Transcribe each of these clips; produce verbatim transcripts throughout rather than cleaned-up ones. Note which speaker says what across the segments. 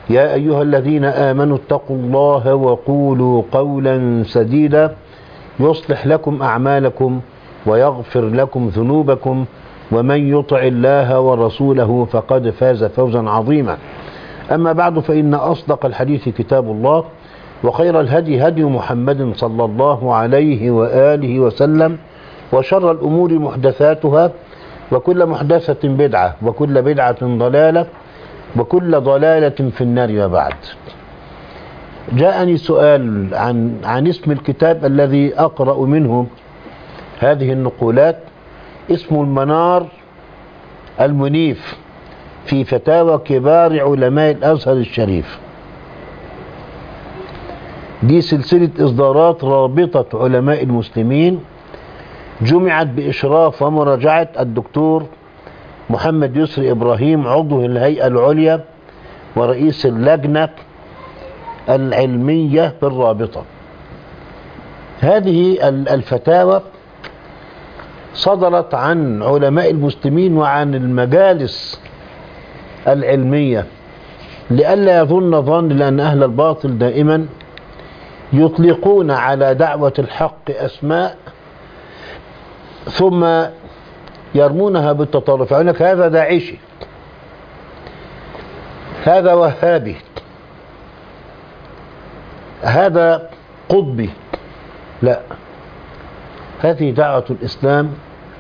Speaker 1: يا أيها الذين آمنوا اتقوا الله وقولوا قولا سديدا يصلح لكم أعمالكم ويغفر لكم ذنوبكم ومن يطع الله ورسوله فقد فاز فوزا عظيما. أما بعد، فإن أصدق الحديث كتاب الله، وخير الهدي هدي محمد صلى الله عليه وآله وسلم، وشر الأمور محدثاتها، وكل محدثة بدعة، وكل بدعة ضلالة، وكل ضلالة في النار. وبعد، جاءني سؤال عن عن اسم الكتاب الذي أقرأ منه هذه النقولات. اسمه المنار المنيف في فتاوى كبار علماء الأزهر الشريف. دي سلسلة إصدارات رابطة علماء المسلمين، جمعت بإشراف ومراجعة الدكتور محمد يسري إبراهيم، عضو الهيئة العليا ورئيس اللجنة العلمية بالرابطة. هذه الفتاوى صدرت عن علماء المسلمين وعن المجالس العلمية، لئلا يظن ظن، لأن أهل الباطل دائما يطلقون على دعوة الحق أسماء ثم يرمونها بالتطرف. يقول لك هذا داعشي، هذا وهابي، هذا قطبي. لا، هذه دعوة الإسلام،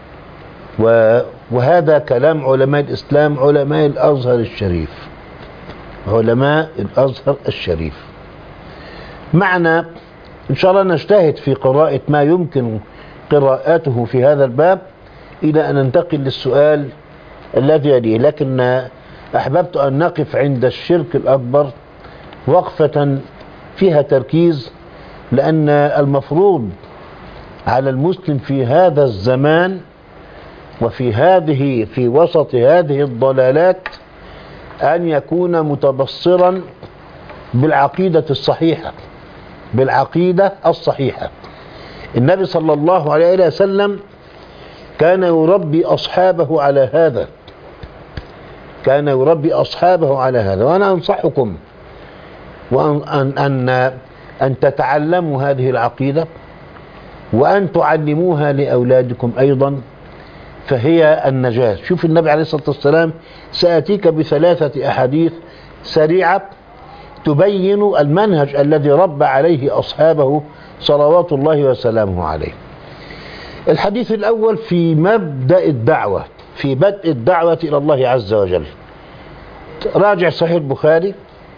Speaker 1: وهذا كلام علماء الإسلام، علماء الأزهر الشريف، علماء الأزهر الشريف. معنا إن شاء الله نجتهد في قراءة ما يمكن قراءته في هذا الباب إلى أن ننتقل للسؤال الذي يليه، لكن أحببت أن نقف عند الشرك الأكبر وقفة فيها تركيز، لأن المفروض على المسلم في هذا الزمان وفي هذه في وسط هذه الضلالات أن يكون متبصرا بالعقيدة الصحيحة، بالعقيدة الصحيحة. النبي صلى الله عليه وسلم كان يربي أصحابه على هذا، كان يربي أصحابه على هذا. وأنا أنصحكم وأن أن أن, أن تتعلموا هذه العقيدة وأن تعلموها لأولادكم أيضا، فهي النجاة. شوف النبي عليه الصلاة والسلام، سأتيك بثلاثة أحاديث سريعة تبين المنهج الذي ربى عليه أصحابه صلوات الله وسلامه عليه. الحديث الأول في مبدأ الدعوة، في بدء الدعوة إلى الله عز وجل. راجع صحيح البخاري،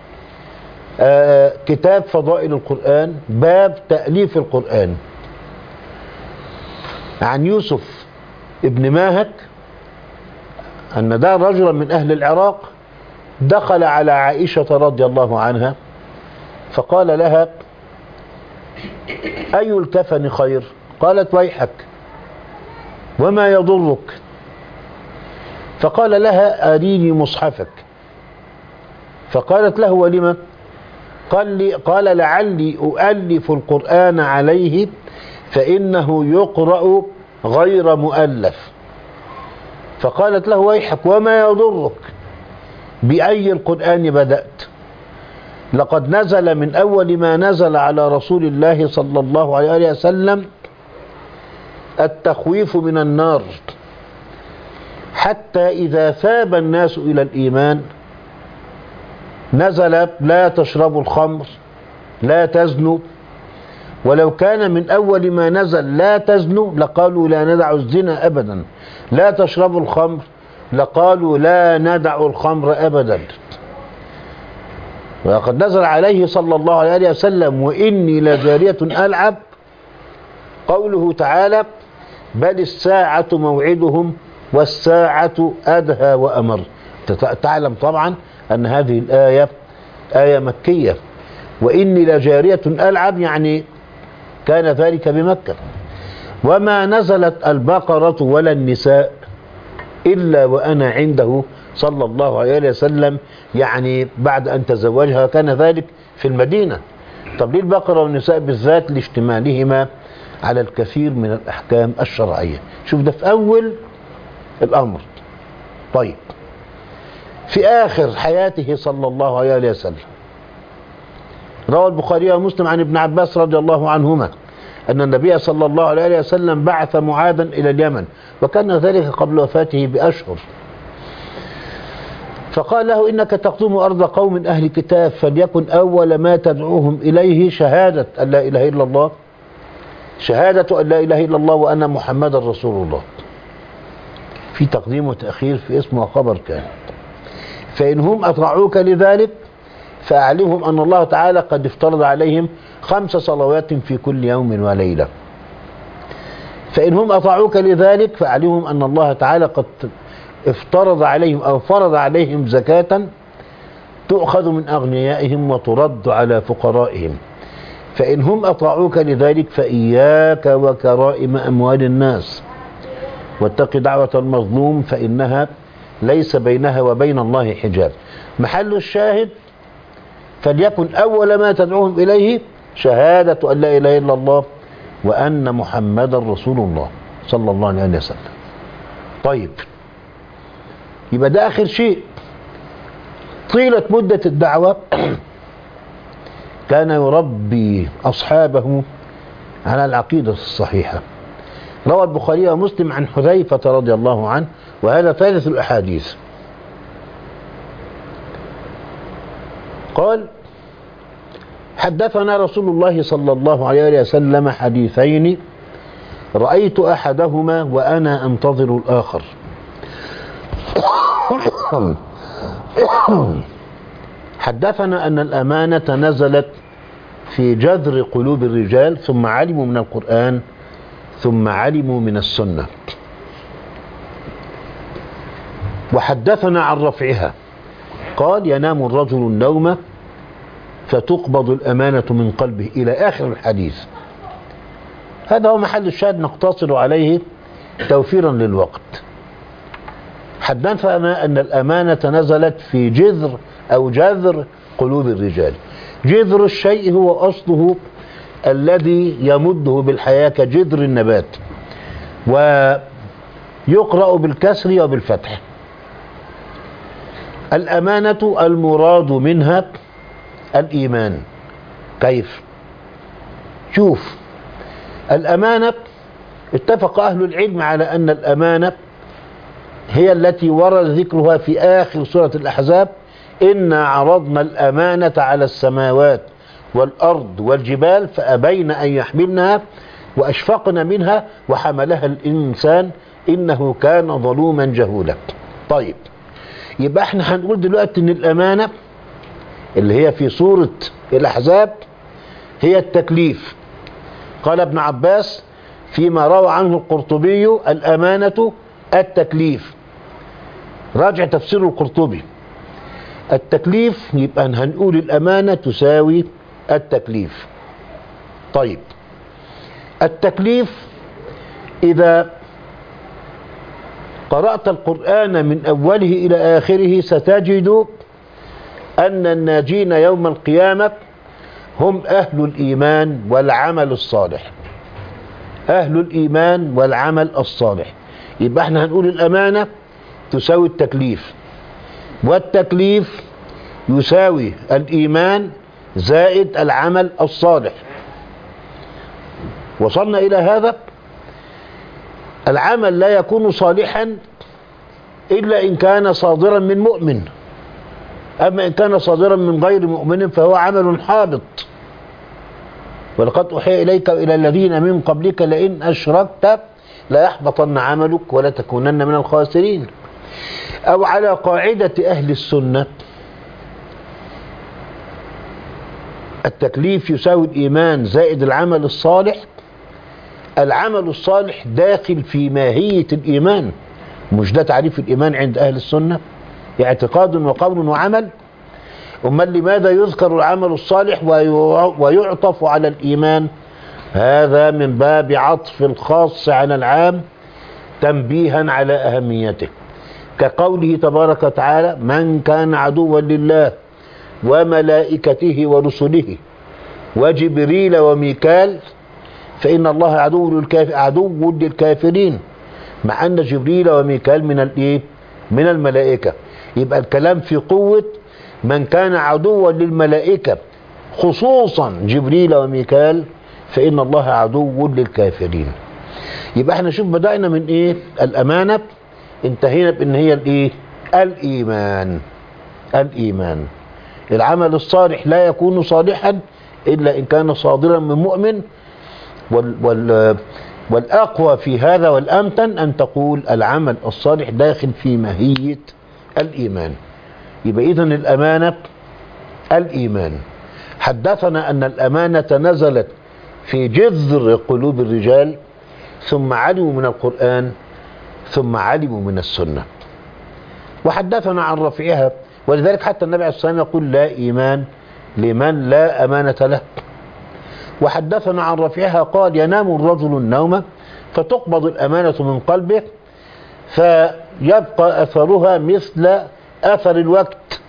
Speaker 1: آه كتاب فضائل القرآن، باب تأليف القرآن، عن يوسف ابن ماهك أن ده رجلا من أهل العراق دخل على عائشة رضي الله عنها فقال لها: أي الكفن خير؟ قالت: ويحك، وما يضرك؟ فقال لها: أريني مصحفك. فقالت له: ولم؟ قال لي قال لعلي أؤلف القرآن عليه فإنه يقرأ غير مؤلف. فقالت له: ويحك، وما يضرك؟ بأي القرآن بدأت؟ لقد نزل من أول ما نزل على رسول الله صلى الله عليه وسلم التخويف من النار، حتى إذا ثاب الناس إلى الإيمان نزل: لا تشربوا الخمر، لا تزنوا. ولو كان من أول ما نزل لا تزنوا لقالوا لا ندع الزنا أبدا، لا تشربوا الخمر لقالوا لا ندع الخمر أبدا. وقد نزل عليه صلى الله عليه وسلم: وإني لجارية ألعب، قوله تعالى: بل الساعة موعدهم والساعة أدهى وأمر. تعلم طبعا أن هذه الآية آية مكية، وإني لجارية ألعب يعني كان ذلك بمكة. وما نزلت البقرة ولا النساء إلا وأنا عنده صلى الله عليه وسلم، يعني بعد أن تزوجها، كان ذلك في المدينة. طب ليه البقرة والنساء بالذات؟ لاشتمالهما على الكثير من الأحكام الشرعية. شوف ده في أول الأمر. طيب، في آخر حياته صلى الله عليه وسلم. روى البخاري ومسلم عن ابن عباس رضي الله عنهما أن النبي صلى الله عليه وسلم بعث معاذا إلى اليمن، وكان ذلك قبل وفاته بأشهر، فقال له: إنك تقدم أرض قوم أهل كتاب، فليكن أول ما تدعوهم إليه شهادة أن لا إله إلا الله، شهادة أن لا إله إلا الله وأن محمدا رسول الله. في تقديم وتأخير في اسم وخبر كان. فإن هم أطاعوك لذلك فأعلمهم أن الله تعالى قد افترض عليهم خمس صلوات في كل يوم وليلة. فإن هم أطاعوك لذلك فأعلمهم أن الله تعالى قد افترض عليهم أو فرض عليهم زكاة تؤخذ من أغنيائهم وترد على فقرائهم. فإن هم أطاعوك لذلك فإياك وكرائم أموال الناس، واتق دعوة المظلوم فإنها ليس بينها وبين الله حجاب. محل الشاهد: فليكن أول ما تدعوهم إليه شهادة أن لا إله إلا الله وأن محمدا رسول الله صلى الله عليه وسلم. طيب، يبقى ده آخر شيء. طيلة مدة الدعوة كان يربي أصحابه على العقيدة الصحيحة. روى البخاري ومسلم عن حذيفة رضي الله عنه، وهذا ثالث الأحاديث، قال: حدثنا رسول الله صلى الله عليه وسلم حديثين رأيت أحدهما وأنا أنتظر الآخر. حدثنا أن الأمانة نزلت في جذر قلوب الرجال، ثم علموا من القرآن، ثم علموا من السنة. وحدثنا عن رفعها، قال: ينام الرجل النوم فتقبض الأمانة من قلبه، إلى آخر الحديث. هذا هو محل الشاهد، نقتصر عليه توفيرا للوقت. حدثنا أن الأمانة نزلت في جذر أو جذر قلوب الرجال. جذر الشيء هو أصله الذي يمده بالحياة كجذر النبات، ويقرأ بالكسر وبالفتح. الأمانة المراد منها الإيمان. كيف؟ شوف، الأمانة اتفق أهل العلم على أن الأمانة هي التي ورد ذكرها في آخر سورة الأحزاب: إنا عرضنا الأمانة على السماوات والأرض والجبال فأبين أن يحملنها وأشفقن منها وحملها الإنسان إنه كان ظلوما جهولا. طيب، يبقى احنا هنقول دلوقتي إن الأمانة اللي هي في سورة الأحزاب هي التكليف. قال ابن عباس فيما روى عنه القرطبي: الأمانة التكليف. راجع تفسير القرطبي. التكليف، يبقى هنقول الأمانة تساوي التكليف. طيب، التكليف إذا قرأت القرآن من أوله إلى آخره ستجد أن الناجين يوم القيامة هم أهل الإيمان والعمل الصالح. أهل الإيمان والعمل الصالح. يبقى احنا هنقول الأمانة تساوي التكليف، والتكليف يساوي الإيمان زائد العمل الصالح. وصلنا إلى هذا. العمل لا يكون صالحا إلا إن كان صادرا من مؤمن، أما إن كان صادرا من غير مؤمن فهو عمل حابط. ولقد أوحي إليك وإلى الذين من قبلك لئن أشركت ليحبطن عملك ولتكونن من الخاسرين. أو على قاعدة أهل السنة: التكليف يساوي الإيمان زائد العمل الصالح. العمل الصالح داخل في ماهية الإيمان، مش ده تعريف الإيمان عند أهل السنة؟ اعتقاد وقول وعمل. أمال لماذا يذكر العمل الصالح ويعطف على الإيمان؟ هذا من باب عطف الخاص على العام تنبيها على أهميته، كقوله تبارك وتعالى: من كان عدوا لله وملائكته ورسله وجبريل وميكال فإن الله عدو للكافر عدو للكافرين، مع أن جبريل وميكال من الإيه؟ من الملائكة. يبقى الكلام في قوة من كان عدوا للملائكة خصوصا جبريل وميكال، فإن الله عدو للكافرين. يبقى احنا شوف بدأنا من ايه؟ الأمانة، انتهينا بان هي الايه؟ الإيمان. الإيمان، العمل الصالح لا يكون صالحا إلا إن كان صادرا من مؤمن، وال وال والأقوى في هذا والأمتن أن تقول العمل الصالح داخل في ماهية الإيمان. يبقى إذن الأمانة الإيمان. حدثنا أن الأمانة نزلت في جذر قلوب الرجال، ثم علموا من القرآن، ثم علموا من السنة. وحدثنا عن رفعها، ولذلك حتى النبي عليه الصلاة والسلام يقول لا إيمان لمن لا أمانة له. وحدثنا عن رفعها قال ينام الرجل النوم فتقبض الأمانة من قلبه فيبقى أثرها مثل أثر الوقت.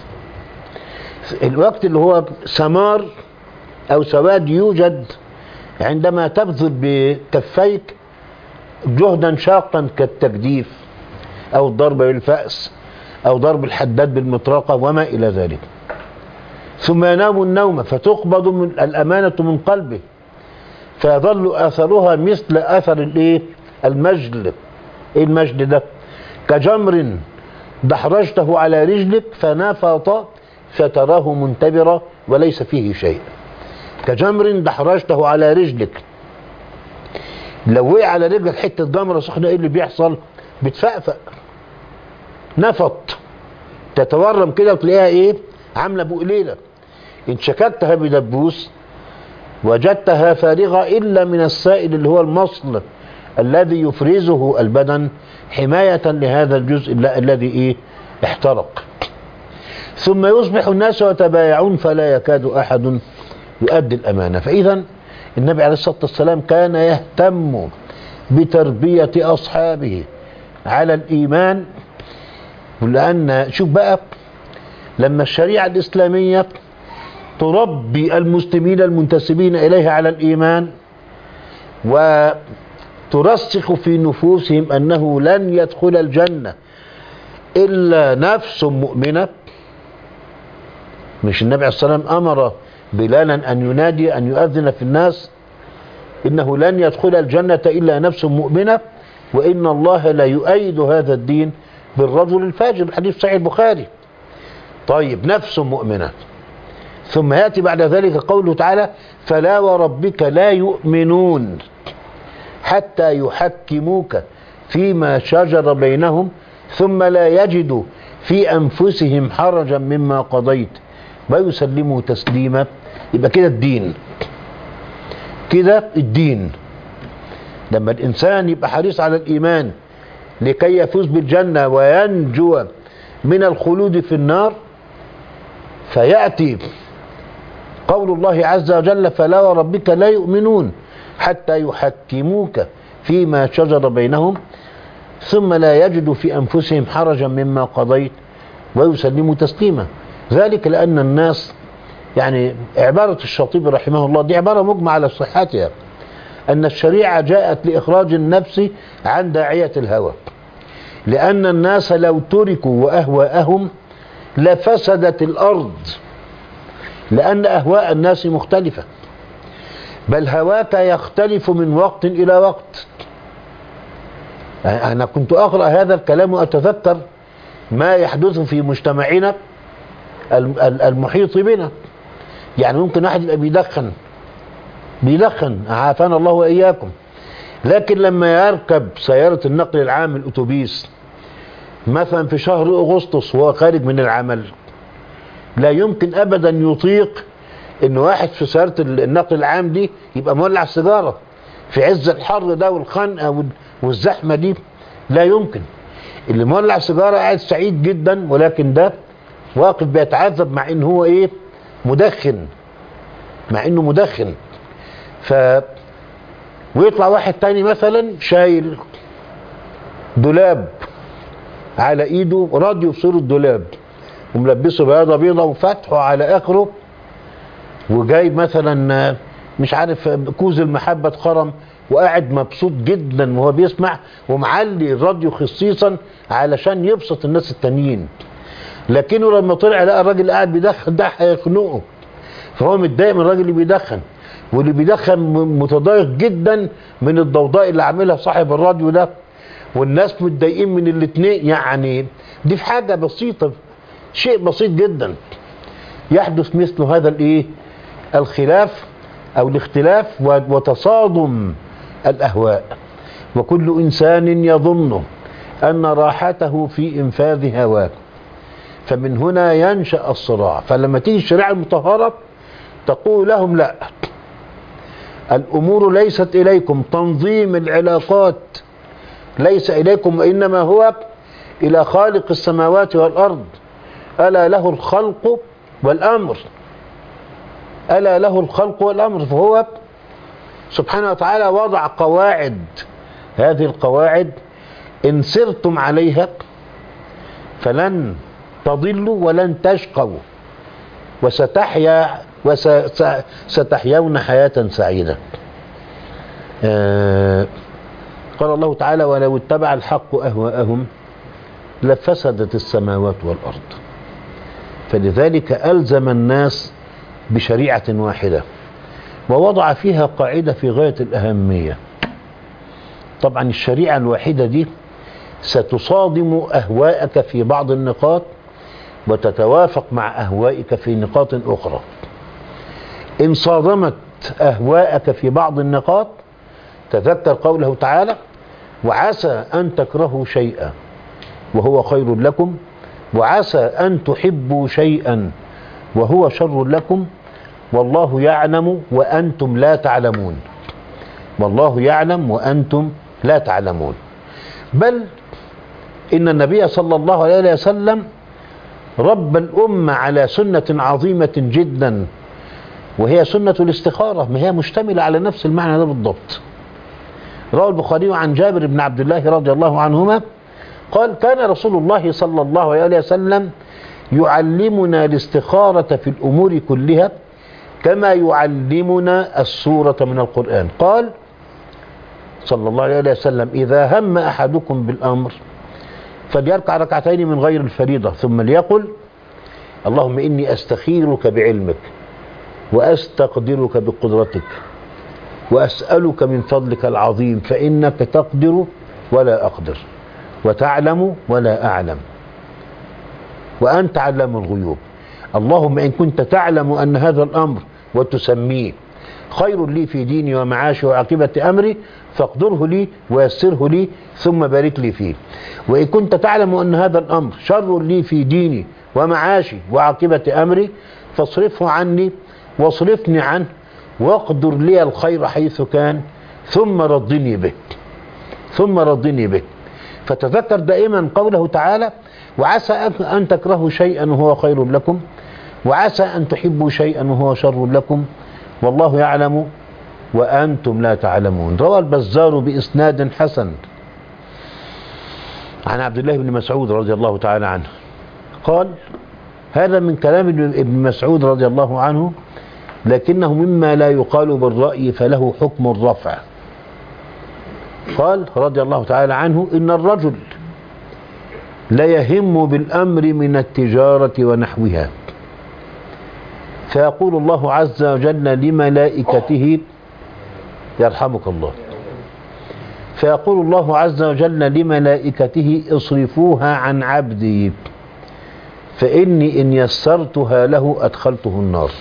Speaker 1: الوقت اللي هو سمار أو سواد يوجد عندما تبذل بكفيك جهدا شاقا كالتجديف أو الضرب بالفأس أو ضرب الحداد بالمطرقة وما إلى ذلك. ثم ينام النوم فتقبض من الأمانة من قلبه فيظل أثرها مثل أثر الإيه؟ المجل. إيه المجل ده؟ كجمر دحرجته على رجلك فنفط فتراه منتبرا وليس فيه شيء. كجمر دحرجته على رجلك، لو وقع على رجلك حتة جمرة سخنة ايه اللي بيحصل؟ بتفقفق، نفط، تتورم كده وتلاقيها ايه؟ عاملة بقليلة. ان شككتها بدبوس وجدتها فارغة الا من السائل اللي هو المصل الذي يفرزه البدن حماية لهذا الجزء الذي ايه؟ احترق. ثم يصبح الناس يتبايعون فلا يكاد احد يؤدي الامانة. فاذا النبي عليه الصلاة والسلام كان يهتم بتربية اصحابه على الايمان، لان شوف بقى لما الشريعة الاسلامية تربي المسلمين المنتسبين اليها على الايمان وترسخ في نفوسهم انه لن يدخل الجنة الا نفس مؤمنة. مش النبي عليه الصلاة والسلام امر بلالا ان ينادي ان يؤذن في الناس انه لن يدخل الجنة الا نفس مؤمنة، وان الله لا يؤيد هذا الدين بالرجل الفاجر، الحديث صحيح البخاري. طيب نفس مؤمنة، ثم يأتي بعد ذلك قوله تعالى فلا وربك لا يؤمنون حتى يحكموك فيما شجر بينهم ثم لا يجدوا في أنفسهم حرجا مما قضيت ويسلموا تسليما. يبقى كده الدين، كده الدين. لما الإنسان يبقى حريص على الإيمان لكي يفوز بالجنة وينجو من الخلود في النار، فيأتي قول الله عز وجل فلا وربك لا يؤمنون حتى يحكموك فيما شجر بينهم ثم لا يجدوا في أنفسهم حرجا مما قضيت ويسلموا تسليما. ذلك لأن الناس، يعني عبارة الشاطبي رحمه الله دي عبارة مجمع على صحتها، أن الشريعة جاءت لإخراج النفس عن داعية الهوى، لأن الناس لو تركوا وأهواءهم لفسدت الأرض، لأن أهواء الناس مختلفة، بل هواك يختلف من وقت إلى وقت. أنا كنت أقرأ هذا الكلام وأتذكر ما يحدث في مجتمعنا المحيط بنا. يعني ممكن واحد يبقى بيدخن بيدخن عافانا الله وإياكم، لكن لما يركب سيارة النقل العام الأتوبيس مثلا في شهر أغسطس وهو خارج من العمل، لا يمكن أبدا يطيق إن واحد في سيارة النقل العام دي يبقى مولع سيجارة في عز الحر ده والخنقة والزحمة دي، لا يمكن. اللي مولع سيجارة قاعد سعيد جدا، ولكن ده واقف بيتعذب مع إن هو إيه؟ مدخن، مع إنه مدخن. ف ويطلع واحد تاني مثلا شايل دولاب على ايده، راديو في صورة دولاب وملبسه بياضة بيضة وفتحه على اخره، وجايب مثلا مش عارف كوز المحبة خرم وقاعد مبسوط جدا وهو بيسمع، ومعلي الراديو خصيصا علشان يبسط الناس التانيين. لكنه لما طلع لقى الراجل قاعد بيدخن ده هيخنقه، فهو متضايق من الراجل اللي بيدخن، واللي بيدخن متضايق جدا من الضوضاء اللي عاملها صاحب الراديو ده، والناس متضايقين من الاثنين. يعني دي في حاجة بسيطة، شيء بسيط جدا يحدث مثل هذا الايه الخلاف او الاختلاف وتصادم الاهواء، وكل انسان يظن ان راحته في انفاذ هواه، فمن هنا ينشأ الصراع. فلما تيجي الشريعة المطهرة تقول لهم لا، الامور ليست اليكم، تنظيم العلاقات ليس اليكم وانما هو الى خالق السماوات والارض، الا له الخلق والامر، الا له الخلق والامر. فهو سبحانه وتعالى وضع قواعد، هذه القواعد ان سرتم عليها فلن تضلوا ولن تشقوا، وستحيا وستحيون حياة سعيدة. آه قال الله تعالى ولو اتبع الحق أهواءهم لفسدت السماوات والأرض، فلذلك ألزم الناس بشريعة واحدة ووضع فيها قاعدة في غاية الأهمية. طبعا الشريعة الواحدة دي ستصادم أهواءك في بعض النقاط وتتوافق مع أهوائك في نقاط أخرى. إن صادمت أهواءك في بعض النقاط تذكر قوله تعالى وعسى أن تكرهوا شيئا وهو خير لكم، وعسى أن تحبوا شيئا وهو شر لكم، والله يعلم وأنتم لا تعلمون. والله يعلم وأنتم لا تعلمون. بل إن النبي صلى الله عليه وسلم رب الأمة على سنة عظيمة جدا، وهي سنة الاستخارة، ما هي مشتملة على نفس المعنى ده بالضبط. روى البخاري عن جابر بن عبد الله رضي الله عنهما قال كان رسول الله صلى الله عليه وسلم يعلمنا الاستخارة في الأمور كلها كما يعلمنا السورة من القرآن. قال صلى الله عليه وسلم إذا هم أحدكم بالأمر فليركع ركعتين من غير الفريضة ثم ليقل اللهم إني أستخيرك بعلمك وأستقدرك بقدرتك وأسألك من فضلك العظيم فإنك تقدر ولا أقدر وتعلم ولا أعلم وأنت علام الغيوب. اللهم إن كنت تعلم أن هذا الأمر وتسميه خير لي في ديني ومعاشي وعاقبة أمري فاقدره لي ويسره لي ثم بارك لي فيه، وإن كنت تعلم أن هذا الأمر شر لي في ديني ومعاشي وعاقبة أمري فاصرفه عني واصرفني عنه واقدر لي الخير حيث كان ثم ردني به ثم ردني به. فتذكر دائما قوله تعالى وعسى أن تكرهوا شيئا وهو خير لكم، وعسى أن تحبوا شيئا وهو شر لكم، والله يعلم وأنتم لا تعلمون. روى البزار بإسناد حسن عن عبد الله بن مسعود رضي الله تعالى عنه قال هذا من كلام ابن مسعود رضي الله عنه لكنه مما لا يقال بالرأي فله حكم الرفع. قال رضي الله تعالى عنه إن الرجل لا يهم بالأمر من التجارة ونحوها فيقول الله عز وجل لملائكته يرحمك الله فيقول الله عز وجل لملائكته اصرفوها عن عبدي فإني إن يسرتها له أدخلته النار،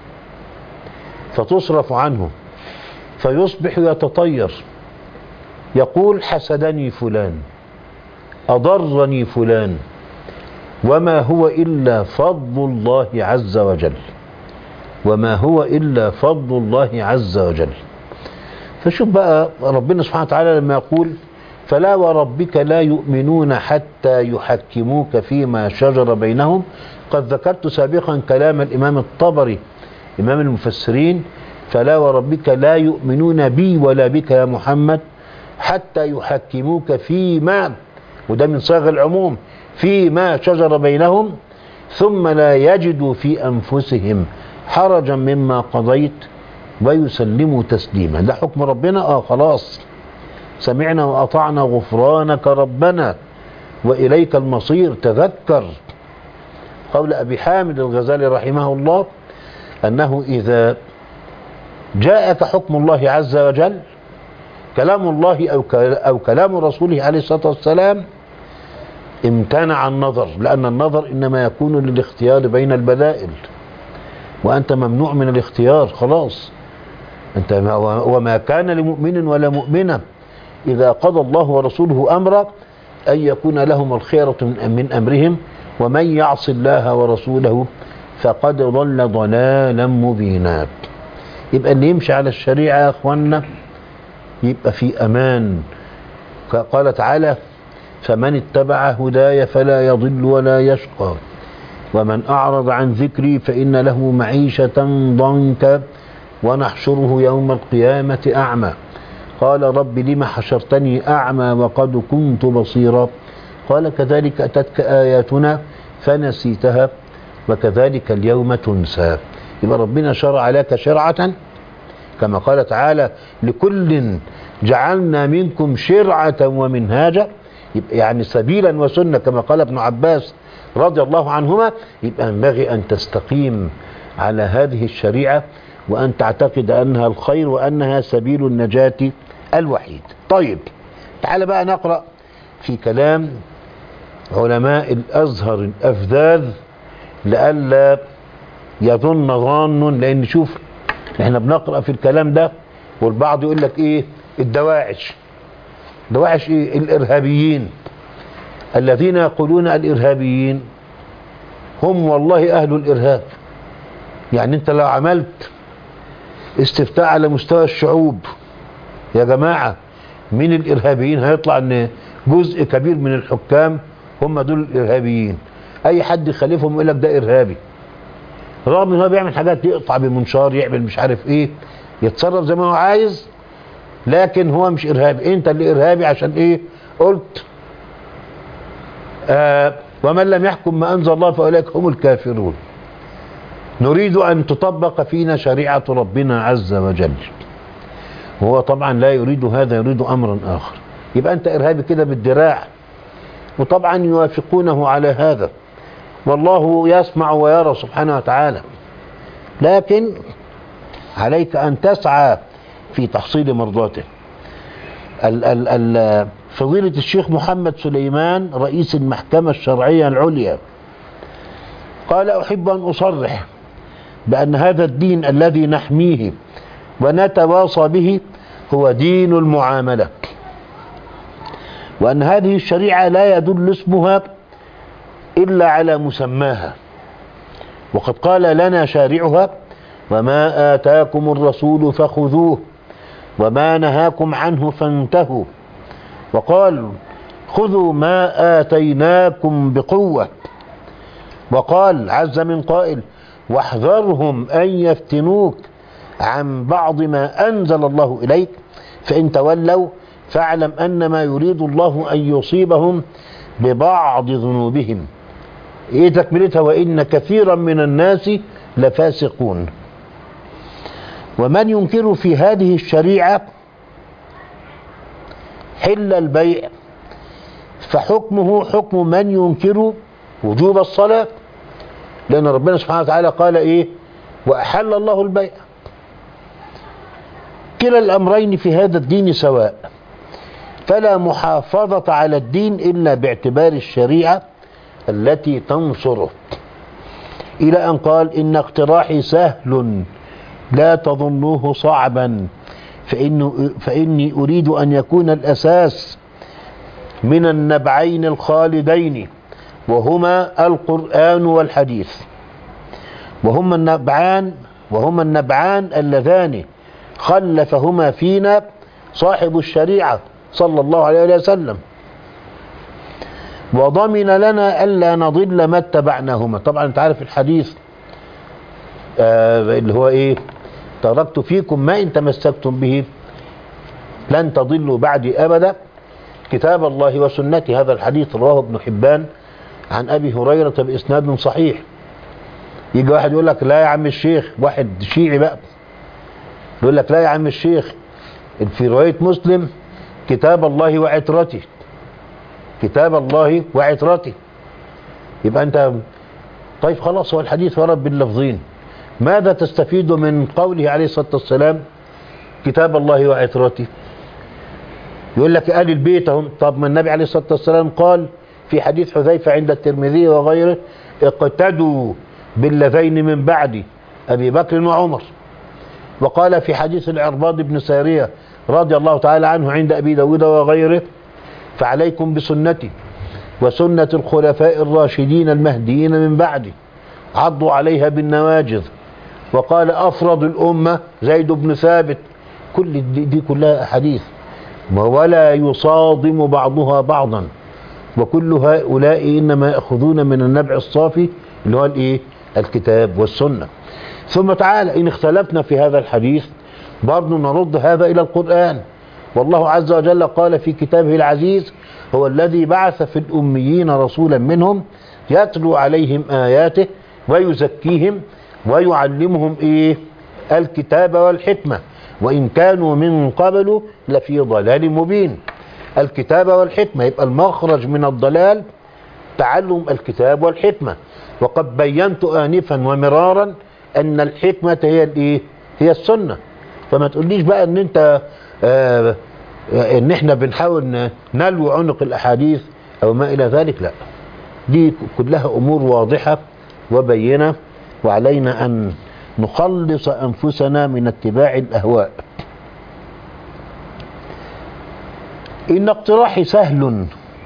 Speaker 1: فتصرف عنه فيصبح يتطير يقول حسدني فلان أضرني فلان وما هو إلا فضل الله عز وجل وما هو إلا فضل الله عز وجل. فشوف بقى ربنا سبحانه وتعالى لما يقول فلا وربك لا يؤمنون حتى يحكموك فيما شجر بينهم. قد ذكرت سابقا كلام الإمام الطبري إمام المفسرين فلا وربك لا يؤمنون بي ولا بك يا محمد حتى يحكموك فيما، وده من صيغ العموم، فيما شجر بينهم ثم لا يجدوا في أنفسهم حرجا مما قضيت ويسلموا تسليما. ده حكم ربنا. اه خلاص سمعنا وأطعنا غفرانك ربنا وإليك المصير. تذكر قول أبي حامد الغزالي رحمه الله أنه إذا جاءك حكم الله عز وجل كلام الله أو كلام رسوله عليه الصلاة والسلام امتنع النظر، لأن النظر إنما يكون للاختيار بين البدائل، وأنت ممنوع من الاختيار خلاص. أنت وما كان لمؤمن ولا مؤمنة إذا قضى الله ورسوله أمرا أن يكون لهم الخيرة من أمرهم ومن يعص الله ورسوله فقد ضل ضلالا مبينا. يبقى اللي يمشي على الشريعة يا أخوانا يبقى في أمان. قال تعالى فمن اتبع هداي فلا يضل ولا يشقى ومن أعرض عن ذكري فإن له معيشة ضنكا ونحشره يوم القيامة أعمى قال رب لم حشرتني أعمى وقد كنت بصيرا قال كذلك أتتك آياتنا فنسيتها وكذلك اليوم تنسى. يبقى ربنا شرع لك شرعة كما قال تعالى لكل جعلنا منكم شرعة ومنهاجا، يبقى يعني سبيلا وسنة كما قال ابن عباس رضي الله عنهما. يبقى ينبغي أن تستقيم على هذه الشريعة وأن تعتقد أنها الخير وأنها سبيل النجاة الوحيد. طيب تعال بقى نقرأ في كلام علماء الأزهر الأفذاذ لئلا يظن ظان، لأن شوف احنا بنقرأ في الكلام ده والبعض يقول لك ايه الدواعش. دواعش ايه؟ الإرهابيين الذين يقولون الإرهابيين هم والله أهل الإرهاب. يعني انت لو عملت استفتاء على مستوى الشعوب يا جماعة من الإرهابيين هيطلع ان جزء كبير من الحكام هم دول الإرهابيين. اي حد يخالفهم يقول لك ده إرهابي، رغم ان هو بيعمل حاجات، يقطع بمنشار، يعمل مش عارف ايه، يتصرف زي ما هو عايز، لكن هو مش إرهابي. انت اللي إرهابي عشان ايه؟ قلت آه ومن لم يحكم ما أنزل الله فأولئك هم الكافرون. نريد أن تطبق فينا شريعة ربنا عز وجل، وهو طبعا لا يريد هذا، يريد أمرا آخر. يبقى أنت إرهابي كده بالدراع، وطبعا يوافقونه على هذا والله يسمع ويرى سبحانه وتعالى، لكن عليك أن تسعى في تحصيل مرضاته. ال ال ال فضيلة الشيخ محمد سليمان رئيس المحكمة الشرعية العليا قال أحب أن أصرح بأن هذا الدين الذي نحميه ونتواصى به هو دين المعاملة، وأن هذه الشريعة لا يدل اسمها إلا على مسماها، وقد قال لنا شارعها وما آتاكم الرسول فخذوه وما نهاكم عنه فانتهوا، وقال خذوا ما آتيناكم بقوة، وقال عز من قائل واحذرهم أن يفتنوك عن بعض ما أنزل الله إليك فإن تولوا فاعلم أنما يريد الله أن يصيبهم ببعض ذنوبهم. إيه تكملتها؟ وإن كثيرا من الناس لفاسقون. ومن ينكر في هذه الشريعة حل البيع فحكمه حكم من ينكر وجوب الصلاة، لأن ربنا سبحانه وتعالى قال إيه؟ وأحل الله البيع. كلا الأمرين في هذا الدين سواء، فلا محافظة على الدين إلا باعتبار الشريعة التي تنصره، إلى أن قال إن اقتراحي سهل لا تظنوه صعبا فإنه فإني أريد أن يكون الأساس من النبعين الخالدين وهما القرآن والحديث، وهما النبعان وهما النبعان اللذان خلفهما فينا صاحب الشريعة صلى الله عليه وسلم، وضمن لنا ألا نضل ما اتبعناهما. طبعا انت عارف الحديث آه اللي هو ايه؟ تركت فيكم ما إن تمسكتم به لن تضلوا بعدي أبدا كتاب الله وسنتي. هذا الحديث رواه ابن حبان عن أبي هريرة بإسناد صحيح. يجي واحد يقول لك لا يا عم الشيخ، واحد شيعي بقى يقول لك لا يا عم الشيخ في رواية مسلم كتاب الله وعترتي، كتاب الله وعترتي. يبقى أنت طيب خلاص، هو الحديث ورد باللفظين، ماذا تستفيد من قوله عليه الصلاة والسلام كتاب الله وعترتي؟ يقول لك آل البيت هم. طب ما النبي عليه الصلاة والسلام قال في حديث حذيفة عند الترمذي وغيره اقتدوا باللذين من بعدي أبي بكر وعمر. وقال في حديث العرباض بن سارية رضي الله تعالى عنه عند أبي داود وغيره فعليكم بسنتي وسنة الخلفاء الراشدين المهديين من بعدي عضوا عليها بالنواجذ. وقال أفرض الأمة زيد بن ثابت. كل دي, دي كلها أحاديث ولا يصادم بعضها بعضا، وكل هؤلاء إنما يأخذون من النبع الصافي اللي هو الإيه؟ الكتاب والسنة. ثم تعالى إن اختلفنا في هذا الحديث برضو نرد هذا إلى القرآن. والله عز وجل قال في كتابه العزيز هو الذي بعث في الأميين رسولا منهم يتلو عليهم آياته ويزكيهم ويعلمهم إيه؟ الكتاب والحكمة وإن كانوا من قبل لفي ضلال مبين. الكتاب والحكمة يبقى المخرج من الضلال تعلم الكتاب والحكمة. وقد بينت آنفا ومرارا أن الحكمة هي الإيه؟ هي السنة. فما تقوليش بقى أن أنت آه أن احنا بنحاول نلوي عنق الأحاديث أو ما إلى ذلك. لا، دي كلها أمور واضحة وبينة، وعلينا أن نخلص أنفسنا من اتباع الأهواء. إن اقتراحي سهل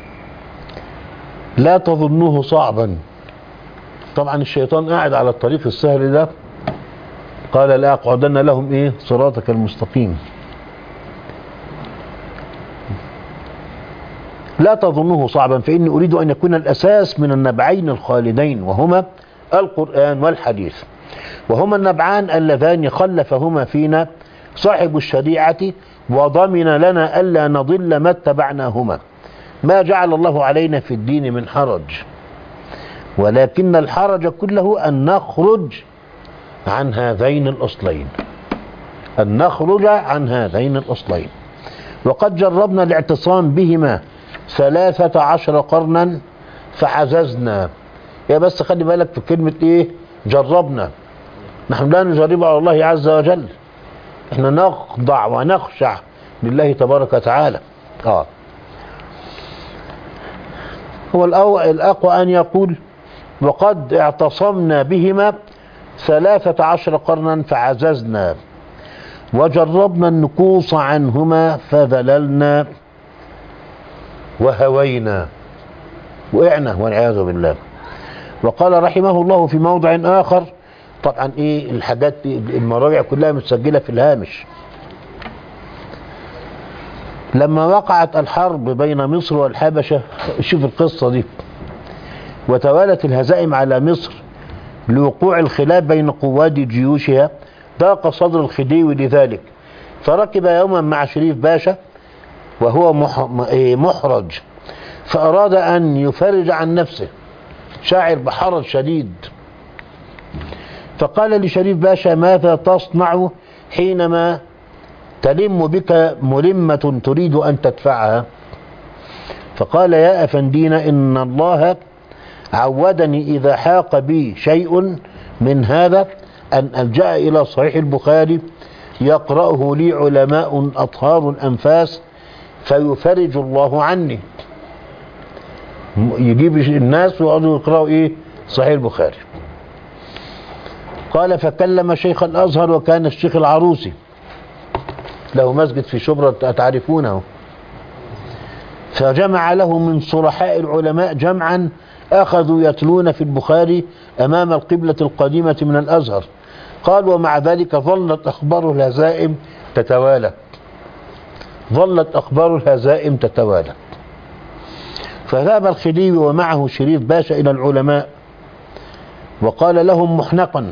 Speaker 1: لا تظنوه صعبا. طبعا الشيطان قاعد على الطريق السهل ده، قال لا أقعدن لهم إيه؟ صراطك المستقيم. لا تظنوه صعبا فإني أريد أن يكون الأساس من النبعين الخالدين وهما القرآن والحديث، وهما النبعان اللذان خلفهما فينا صاحب الشريعة وضمن لنا ألا نضل ما اتبعناهما. ما جعل الله علينا في الدين من حرج، ولكن الحرج كله أن نخرج عن هذين الأصلين، أن نخرج عن هذين الأصلين. وقد جربنا الاعتصام بهما ثلاثة عشر قرنا فعززنا. يا بس خلي بالك في كلمة إيه؟ جربنا. نحن لا نجرب على الله عز وجل، احنا نخضع ونخشع لله تبارك وتعالى. آه. هو الأقوى أن يقول وقد اعتصمنا بهما ثلاثة عشر قرنا فعززنا وجربنا النكوص عنهما فذللنا وهوينا، وقعنا والعياذ بالله. وقال رحمه الله في موضع آخر، طبعا ايه الحاجات المراجع كلها متسجلة في الهامش، لما وقعت الحرب بين مصر والحبشة، شوف القصة دي، وتوالت الهزائم على مصر لوقوع الخلاف بين قواد جيوشها، ضاق صدر الخديوي لذلك، فركب يوما مع شريف باشا وهو محرج، فأراد أن يفرج عن نفسه، شاعر بحرج شديد، فقال لشريف باشا ماذا تصنع حينما تلم بك ملمة تريد أن تدفعها؟ فقال يا أفندينا إن الله عودني إذا حاق بي شيء من هذا أن ألجأ إلى صحيح البخاري يقرأه لي علماء أطهار أنفاس فيفرج الله عني. يجيب الناس ويقعدوا يقرأوا إيه؟ صحيح البخاري. قال فكلم شيخ الأزهر، وكان الشيخ العروسي له مسجد في شبرا تعرفونه، فجمع له من صرحاء العلماء جمعا أخذوا يتلون في البخاري أمام القبلة القديمة من الأزهر. قال ومع ذلك ظلت أخبار الهزائم تتوالى، ظلت أخبار الهزائم تتوالى. فذهب الخديوي ومعه شريف باشا إلى العلماء وقال لهم محنقا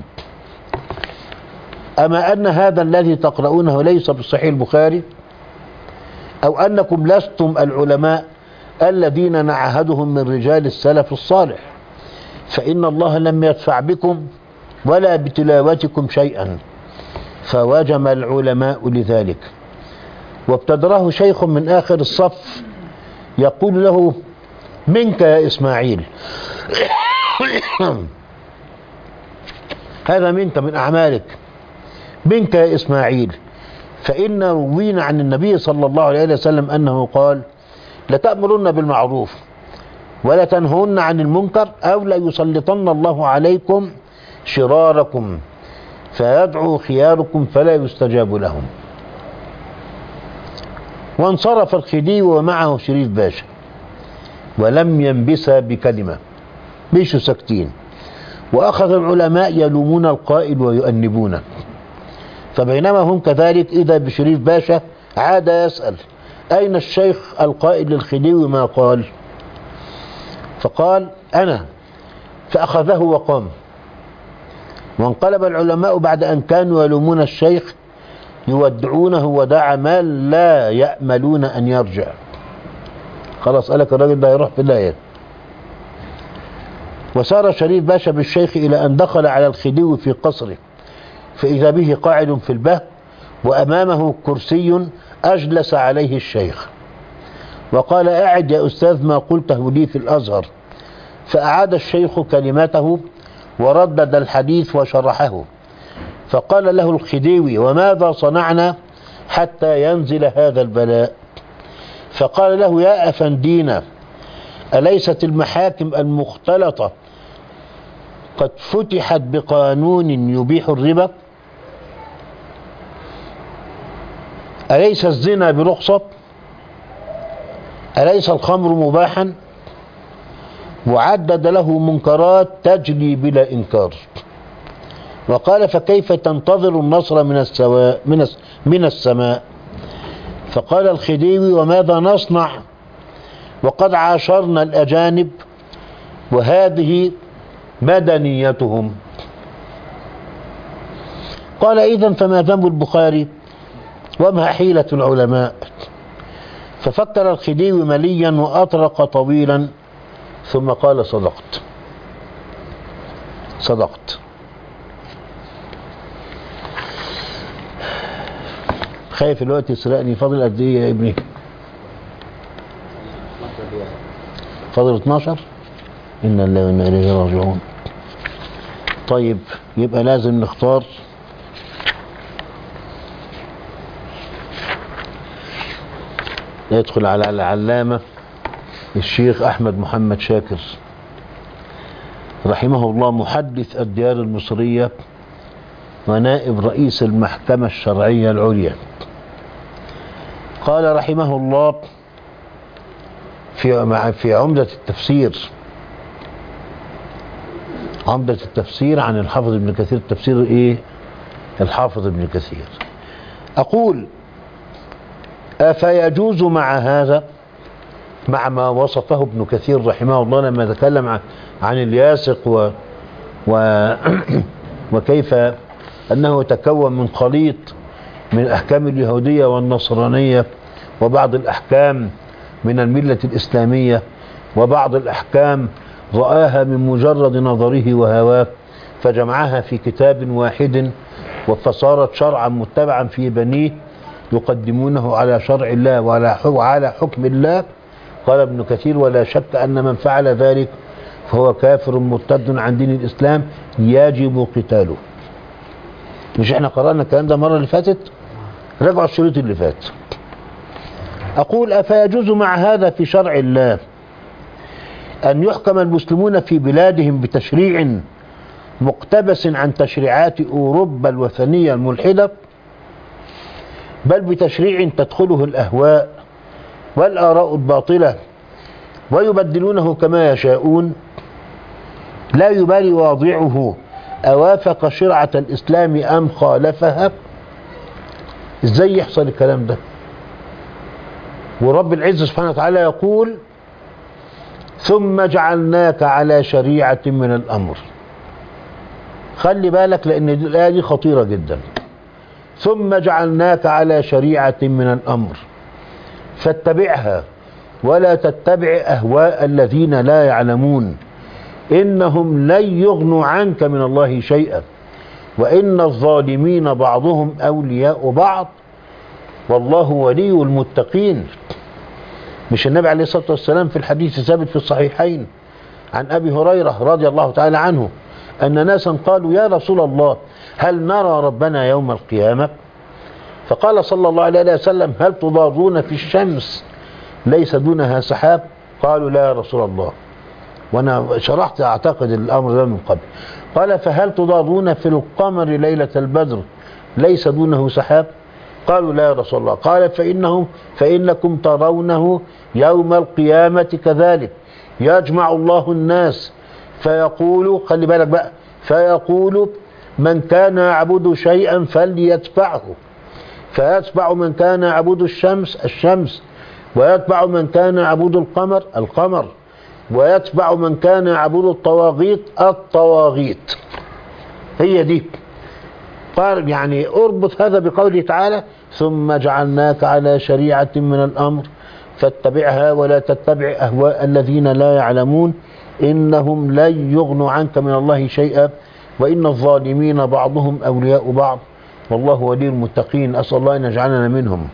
Speaker 1: أما أن هذا الذي تقرؤونه ليس بالصحيح البخاري، أو أنكم لستم العلماء الذين نعهدهم من رجال السلف الصالح، فإن الله لم يدفع بكم ولا بتلاوتكم شيئا. فوجم العلماء لذلك، وابتدره شيخ من آخر الصف يقول له منك يا إسماعيل هذا منك من أعمالك، منك يا إسماعيل. فإن روينا عن النبي صلى الله عليه وسلم أنه قال: لتأمرن بالمعروف ولا تنهون عن المنكر أو لا يسلطن الله عليكم شراركم فيدعو خياركم فلا يستجاب لهم. وانصرف الخديوي ومعه شريف باشا ولم ينبس بكلمة، بيشوا ساكتين. وأخذ العلماء يلومون القائل ويؤنبونه. فبينما هم كذلك إذا بشريف باشا عاد يسأل: أين الشيخ القائل للخديوي ما قال؟ فقال: أنا. فأخذه وقام. وانقلب العلماء بعد أن كانوا يلومون الشيخ يودعونه وداع ما لا يأملون أن يرجع. خلاص قالك الراجل ده يروح في الله. وسار شريف باشا بالشيخ إلى أن دخل على الخديوي في قصره، فإذا به قاعد في البه وأمامه كرسي أجلس عليه الشيخ، وقال: أعد يا أستاذ ما قلته لي في الأزهر. فأعاد الشيخ كلمته وردد الحديث وشرحه. فقال له الخديوي: وماذا صنعنا حتى ينزل هذا البلاء؟ فقال له: يا أفندينا، أليست المحاكم المختلطة قد فتحت بقانون يبيح الربا؟ أليس الزنا برخصة؟ أليس الخمر مباحا؟ وعدد له منكرات تجري بلا إنكار. وقال: فكيف تنتظر النصر من السواء من من السماء؟ فقال الخديوي: وماذا نصنع وقد عاشرنا الأجانب وهذه مدنيتهم؟ قال: إذن فما ذنب البخاري وما حيلة العلماء؟ ففكر الخديوي مليا وأطرق طويلا ثم قال: صدقت صدقت. خايف الوقت يسرقني. فاضل قد ايه يا ابني؟ فاضل اتناشر. إن الله وإنا إليه راجعون. طيب يبقى لازم نختار يدخل على العلامة الشيخ أحمد محمد شاكر رحمه الله، محدث الديار المصرية ونائب رئيس المحكمة الشرعية العليا. قال رحمه الله في في عمدة التفسير عمدة التفسير عن الحافظ ابن كثير، التفسير ايه الحافظ ابن كثير، أقول: أفيجوز مع هذا، مع ما وصفه ابن كثير رحمه الله لما تكلم عن, عن الياسق و و وكيف أنه تكون من خليط من أحكام اليهودية والنصرانية وبعض الأحكام من الملة الإسلامية وبعض الأحكام رآها من مجرد نظره وهواه فجمعها في كتاب واحد فصارت شرعا متبعا في بنيه يقدمونه على شرع الله وعلى حكم الله. قال ابن كثير: ولا شك أن من فعل ذلك فهو كافر مرتد عن دين الإسلام يجب قتاله. مش احنا قرأنا الكلام ده المرة اللي فاتت؟ رجعوا الشريط اللي فات. أقول: أفيجوز مع هذا في شرع الله أن يحكم المسلمون في بلادهم بتشريع مقتبس عن تشريعات أوروبا الوثنية الملحدة، بل بتشريع تدخله الأهواء والآراء الباطلة ويبدلونه كما يشاءون، لا يبالي واضعه أوافق شرعة الإسلام أم خالفها؟ إزاي يحصل الكلام ده؟ ورب العزة سبحانه وتعالى يقول: ثم جعلناك على شريعة من الأمر. خلي بالك لأن الآية دي خطيرة جدا. ثم جعلناك على شريعة من الأمر فاتبعها ولا تتبع أهواء الذين لا يعلمون إنهم لن يغنوا عنك من الله شيئا وإن الظالمين بعضهم أولياء بعض والله ولي المتقين. مش النبي عليه الصلاة والسلام في الحديث الثابت في الصحيحين عن أبي هريرة رضي الله تعالى عنه أن ناسا قالوا يا رسول الله هل نرى ربنا يوم القيامة؟ فقال صلى الله عليه وسلم هل تضادون في الشمس ليس دونها سحاب؟ قالوا لا يا رسول الله، وأنا شرحت أعتقد الأمر ده من قبل. قال فهل تضادون في القمر ليلة البدر ليس دونه سحاب؟ قالوا لا يا رسول الله. قال فإنهم فإنكم ترونه يوم القيامة كذلك، يجمع الله الناس فيقول، خلي بالك بقى، فيقول من كان يعبد شيئا فليتبعه، فيتبع من كان يعبد الشمس الشمس، ويتبع من كان يعبد القمر القمر، ويتبع من كان يعبد الطواغيت الطواغيت. هي دي. قال يعني اربط هذا بقوله تعالى ثم جعلناك على شريعة من الأمر فاتبعها ولا تتبع أهواء الذين لا يعلمون إنهم لن يغنوا عنك من الله شيئا وإن الظالمين بعضهم أولياء بعض والله ولي المتقين. أسأل الله أن يجعلنا منهم.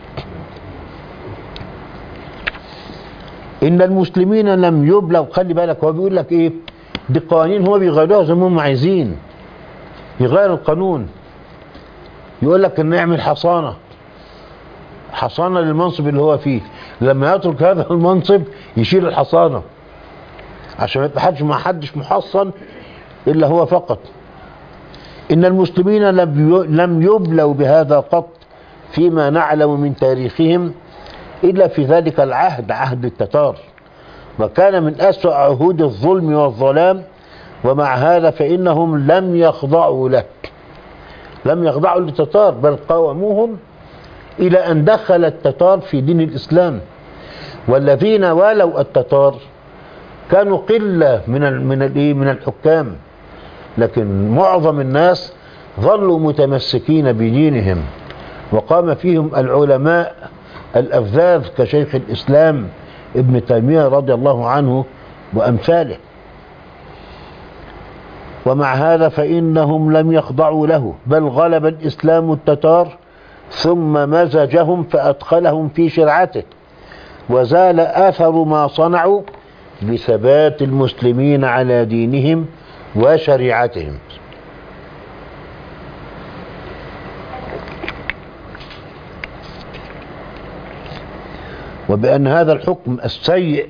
Speaker 1: إن المسلمين لم يبلغ، خلي بالك هو بيقول لك إيه، دي قوانين هو بيغيروها زي ما هم عايزين، يغير القانون، يقول لك إن يعمل حصانة حصانة للمنصب اللي هو فيه، لما يترك هذا المنصب يشيل الحصانة عشان ما يبقى ما حدش محصن إلا هو فقط. إن المسلمين لم يبلوا بهذا قط فيما نعلم من تاريخهم إلا في ذلك العهد، عهد التتار، وكان من أسوأ عهود الظلم والظلام، ومع هذا فإنهم لم يخضعوا له، لم يخضعوا للتتار بل قاوموهم إلى أن دخل التتار في دين الإسلام. والذين والوا التتار كانوا قلة من من من الحكام، لكن معظم الناس ظلوا متمسكين بدينهم، وقام فيهم العلماء الأفذاذ كشيخ الإسلام ابن تيمية رضي الله عنه وأمثاله. ومع هذا فإنهم لم يخضعوا له بل غلب الإسلام التتار ثم مزجهم فأدخلهم في شرعته، وزال أثر ما صنعوا بثبات المسلمين على دينهم وشريعتهم. وبأن هذا الحكم السيء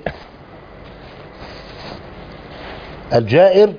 Speaker 1: الجائر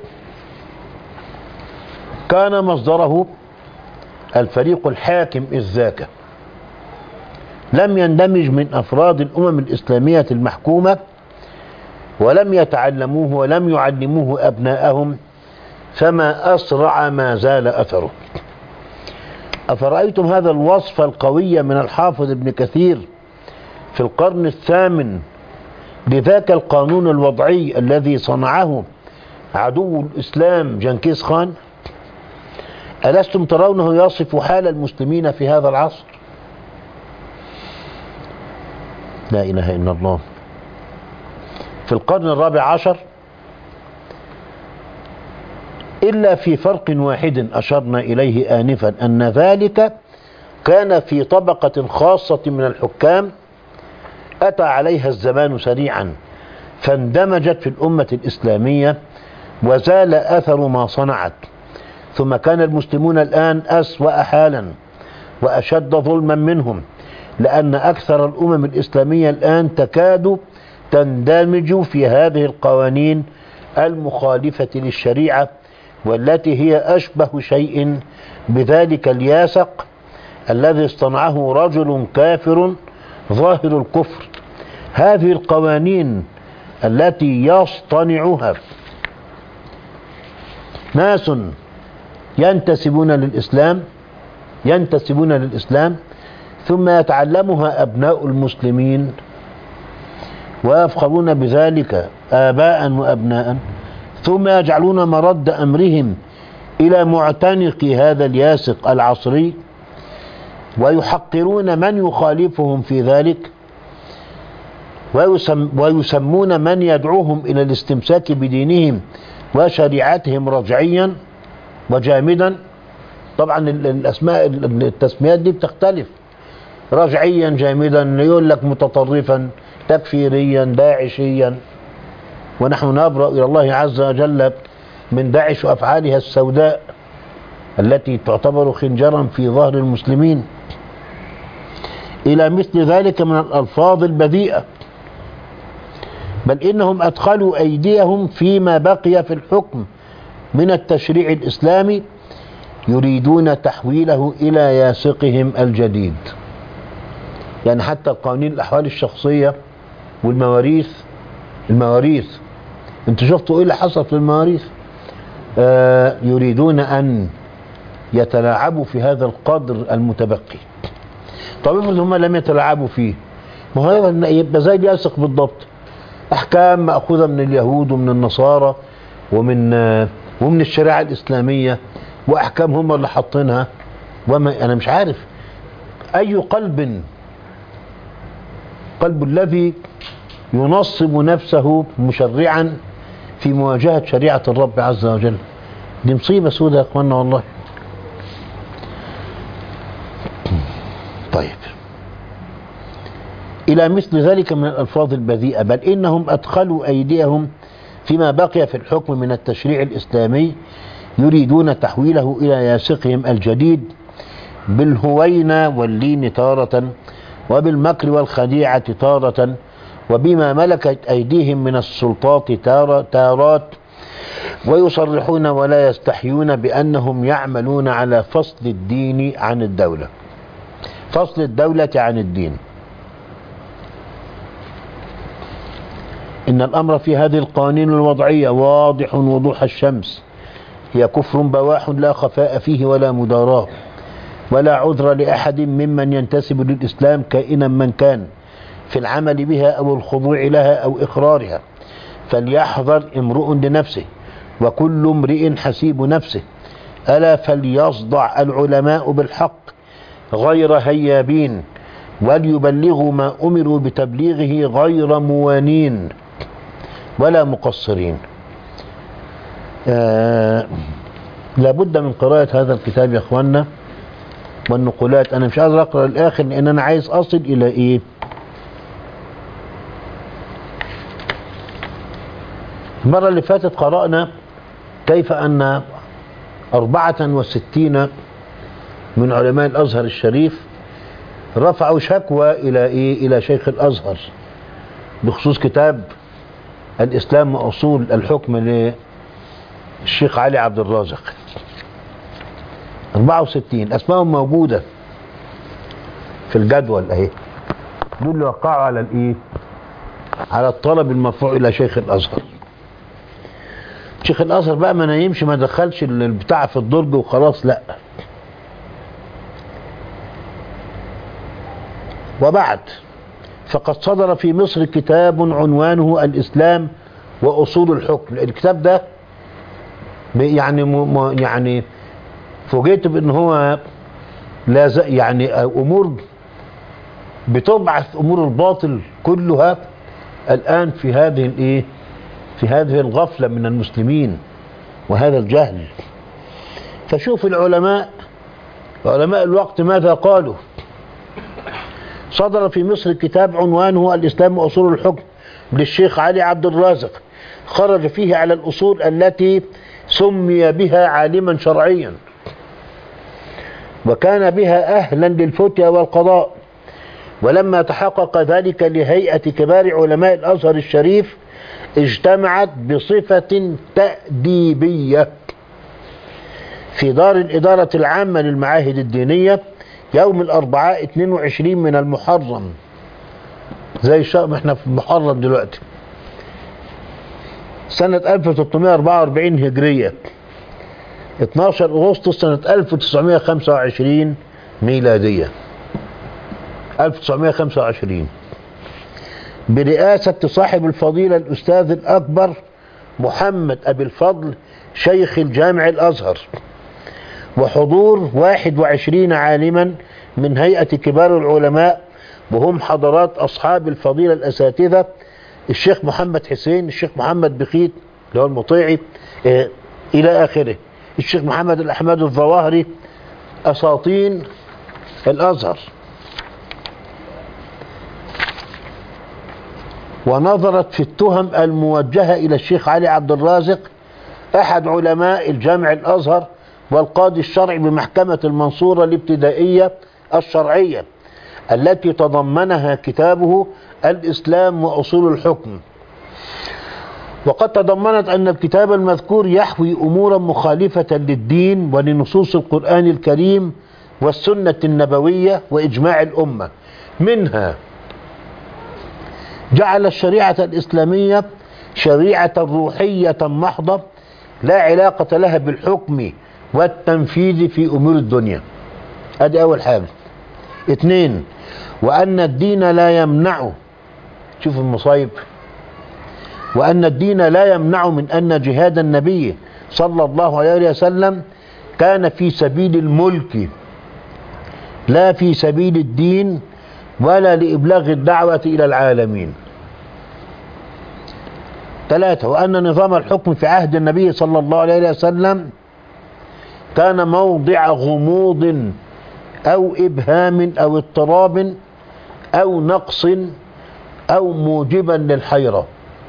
Speaker 1: كان مصدره الفريق الحاكم إذ ذاك، لم يندمج من أفراد الأمم الإسلامية المحكومة، ولم يتعلموه ولم يعلموه أبناءهم، فما أسرع ما زال أثره. أفرأيتم هذا الوصف القوي من الحافظ ابن كثير في القرن الثامن لذاك القانون الوضعي الذي صنعه عدو الإسلام جنكيز خان؟ ألستم ترونه يصف حال المسلمين في هذا العصر؟ لا إله إلا الله. في القرن الرابع عشر إلا في فرق واحد أشرنا إليه آنفا، أن ذلك كان في طبقة خاصة من الحكام أتى عليها الزمان سريعا فاندمجت في الأمة الإسلامية وزال أثر ما صنعت. ثم كان المسلمون الآن أسوأ حالا وأشد ظلما منهم، لأن أكثر الأمم الإسلامية الآن تكاد تندمج في هذه القوانين المخالفة للشريعة، والتي هي أشبه شيء بذلك الياسق الذي اصطنعه رجل كافر ظاهر الكفر. هذه القوانين التي يصطنعها ناس ينتسبون للإسلام ينتسبون للإسلام ثم يتعلمها أبناء المسلمين ويفخرون بذلك آباء وأبناء، ثم يجعلون مرد أمرهم إلى معتنق هذا الياسق العصري، ويحقرون من يخالفهم في ذلك، ويسم ويسمون من يدعوهم إلى الاستمساك بدينهم وشريعتهم رجعيا وجامدا. طبعا الأسماء التسميات دي بتختلف، رجعيا جامدا، يقول لك متطرفا تكفيريا داعشيا، ونحن نبرأ إلى الله عز وجل من داعش وأفعالها السوداء التي تعتبر خنجرا في ظهر المسلمين، إلى مثل ذلك من الألفاظ البذيئة. بل إنهم أدخلوا أيديهم فيما بقي في الحكم من التشريع الإسلامي يريدون تحويله إلى ياسقهم الجديد. يعني حتى القوانين الأحوال الشخصية والمواريث، المواريث انتوا شفتوا ايه اللي حصل في المواريث؟ آه يريدون أن يتلاعبوا في هذا القدر المتبقي. طب افرض هم لم يتلاعبوا فيه، ما هو يبقى زي الياسق بالضبط، أحكام مأخوذة من اليهود ومن النصارى ومن آه ومن الشريعة الإسلامية، وأحكام هم اللي حاطينها. وما أنا مش عارف أي قلب قلب الذي ينصب نفسه مشرعا في مواجهة شريعة الرب عز وجل. دي مصيبة سودة يا اخوانا والله. طيب، إلى مثل ذلك من الألفاظ البذيئة. بل إنهم أدخلوا أيديهم فيما بقي في الحكم من التشريع الإسلامي يريدون تحويله إلى ياسقهم الجديد بالهوينة واللين تارة، وبالمكر والخديعة تارة، وبما ملكت أيديهم من السلطات تارات، ويصرحون ولا يستحيون بأنهم يعملون على فصل الدين عن الدولة، فصل الدولة عن الدين. إن الأمر في هذه القوانين الوضعية واضح وضوح الشمس، هي كفر بواح لا خفاء فيه ولا مداراة، ولا عذر لأحد ممن ينتسب للإسلام كائنا من كان في العمل بها أو الخضوع لها أو إقرارها. فليحذر امرؤ لنفسه وكل امرئ حسيب نفسه. ألا فليصدع العلماء بالحق غير هيابين، وليبلغوا ما أمروا بتبليغه غير موانين ولا مقصرين. آه لابد من قراءة هذا الكتاب يا اخوانا والنقولات. انا مش عايز اقرأ الاخر لان انا عايز اصل الى ايه؟ المرة اللي فاتت قرأنا كيف ان أربعة وستين من علماء الازهر الشريف رفعوا شكوى الى ايه؟ الى شيخ الازهر بخصوص كتاب الاسلام واصول الحكم للشيخ علي عبد الرازق. أربعة وستين اسمائهم موجودة في الجدول اهي، دول اللي وقعوا على الايه؟ على الطلب المرفوع الى شيخ الازهر. شيخ الازهر بقى ما نايمش، ما دخلش البتاع في الدرج وخلاص، لا. وبعد، فقد صدر في مصر كتاب عنوانه الإسلام وأصول الحكم. الكتاب ده يعني م يعني فوجئت بأن هو لا يعني أمور بتبعث أمور الباطل كلها الآن في هذه الإيه؟ في هذه الغفلة من المسلمين وهذا الجهل. فشوف العلماء علماء الوقت ماذا قالوا. صدر في مصر كتاب عنوانه الإسلام وأصول الحكم للشيخ علي عبد الرازق، خرج فيه على الأصول التي سمي بها عالما شرعيا وكان بها أهلا للفتيا والقضاء. ولما تحقق ذلك لهيئة كبار علماء الأزهر الشريف اجتمعت بصفة تأديبية في دار الإدارة العامة للمعاهد الدينية يوم الأربعاء اثنين وعشرين من المحرم، زي الشهر احنا في المحرم دلوقتي، سنة ألف وثلاثمائة وأربعة وأربعين هجرية، اثناشر أغسطس سنة ألف وتسعمائة وخمسة وعشرين ميلادية، ألف وتسعمائة وخمسة وعشرين، برئاسة صاحب الفضيلة الأستاذ الأكبر محمد أبي الفضل شيخ الجامع الأزهر، وحضور واحد وعشرين عالما من هيئة كبار العلماء، وهم حضرات أصحاب الفضيلة الأساتذة الشيخ محمد حسين، الشيخ محمد بخيت اللي هو المطيعي اه إلى آخره، الشيخ محمد الأحمد الظواهري، أساطين الأزهر. ونظرت في التهم الموجهة إلى الشيخ علي عبد الرازق أحد علماء الجامع الأزهر والقاضي الشرعي بمحكمة المنصورة الابتدائية الشرعية التي تضمنها كتابه الإسلام وأصول الحكم. وقد تضمنت أن الكتاب المذكور يحوي أمورا مخالفة للدين ولنصوص القرآن الكريم والسنة النبوية وإجماع الأمة. منها جعل الشريعة الإسلامية شريعة روحية محضة لا علاقة لها بالحكم والتنفيذ في أمور الدنيا. هذه أول حاجة. اثنين، وأن الدين لا يمنع، شوف المصايب، وأن الدين لا يمنع من أن جهاد النبي صلى الله عليه وسلم كان في سبيل الملك لا في سبيل الدين ولا لإبلاغ الدعوة إلى العالمين. ثلاثة، وأن نظام الحكم في عهد النبي صلى الله عليه وسلم كان موضع غموض أو إبهام أو اضطراب أو نقص أو موجبا للحيرة.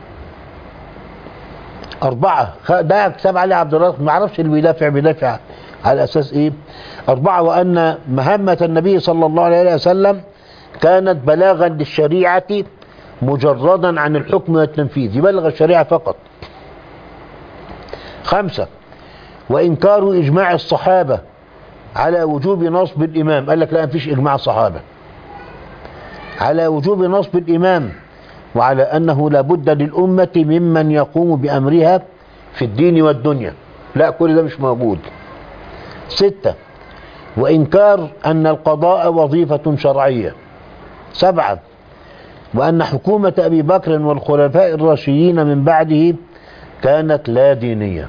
Speaker 1: أربعة، ده كتاب علي عبد الرازق، ما اعرفش اللي بيدافع بيدافع على أساس إيه. أربعة، وأن مهمة النبي صلى الله عليه وسلم كانت بلاغا للشريعة مجردا عن الحكم والتنفيذ، يبلغ الشريعة فقط. خمسة، وإنكار إجماع الصحابة على وجوب نصب الإمام، قال لك لا مفيش إجماع الصحابة على وجوب نصب الإمام وعلى أنه لا بد للأمة ممن يقوم بأمرها في الدين والدنيا، لا كل ده مش موجود. ستة، وإنكار أن القضاء وظيفة شرعية. سبعة، وأن حكومة أبي بكر والخلفاء الراشدين من بعده كانت لا دينية.